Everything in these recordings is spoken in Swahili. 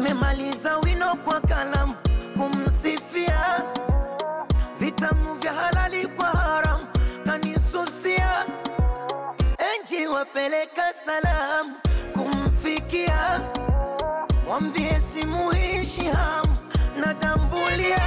nimemaliza wino kwa kalamu kumsifia, vitamu vya halali kwa haramu kanisusia, enji wapeleka salamu kumfikia, mwambie simuishi hamu natambulia.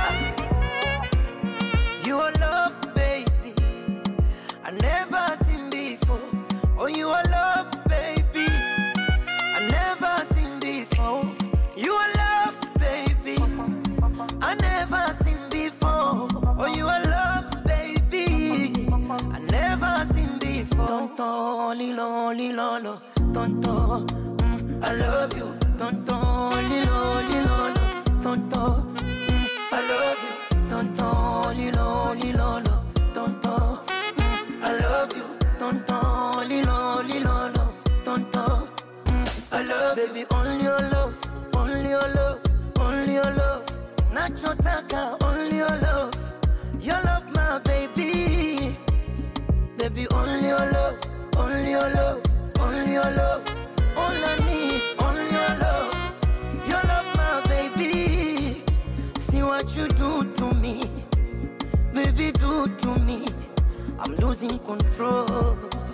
Your love baby I never seen before. Oh, your love baby I never seen before. Your love baby I never seen before. Oh, your love baby I never seen before. Tonto lilo lilolo tonto, I love you. Tonto lilo lilolo tonto, I love you. Tonto lilo lilolo tonto, I love you. Tonto lilo lilolo tonto, I love you. Baby, only your love, only your love, only your love. Nachotaka only your love, your love my baby. Baby, only your love, only your love, only your love. All I need, only your love, your love my baby. See what you do to me, baby, do to me. I'm losing control.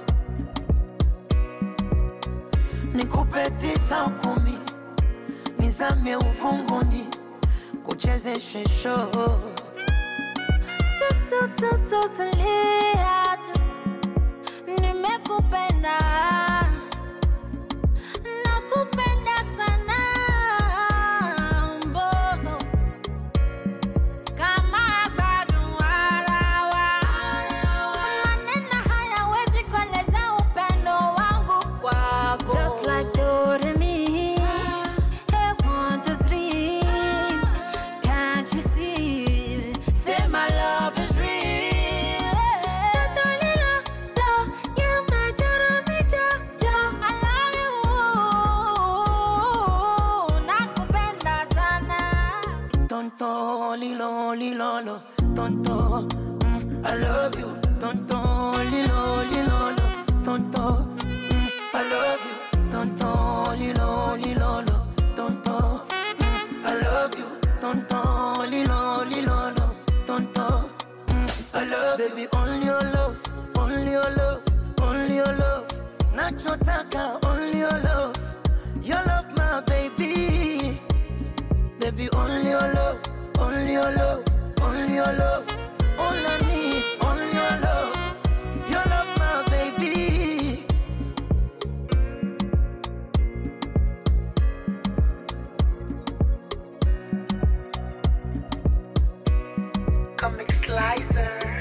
Nikupe 9 10, nizame ufungoni, kuchezeshe show. So lia tu, nimekupenda, nakupenda sana mbozo, kama bado walawa. Maneno hayawezi kueleza upendo wangu kwako. Just like Doremi, hey 1 2 3, can't you see? Say my love is real. Tonto lilo lilolo tonto, I love you. Tonto lilo lilolo tonto, I love you. Tonto lilo lilolo tonto, I love you. Tonto lilo lilolo tonto, I love you. Baby, only your love, only your love, only your love. Nachotaka only your love, your love my baby. Baby, only your love, only your love, only your love. All I need, only your love, your love my baby. Comic Slicer.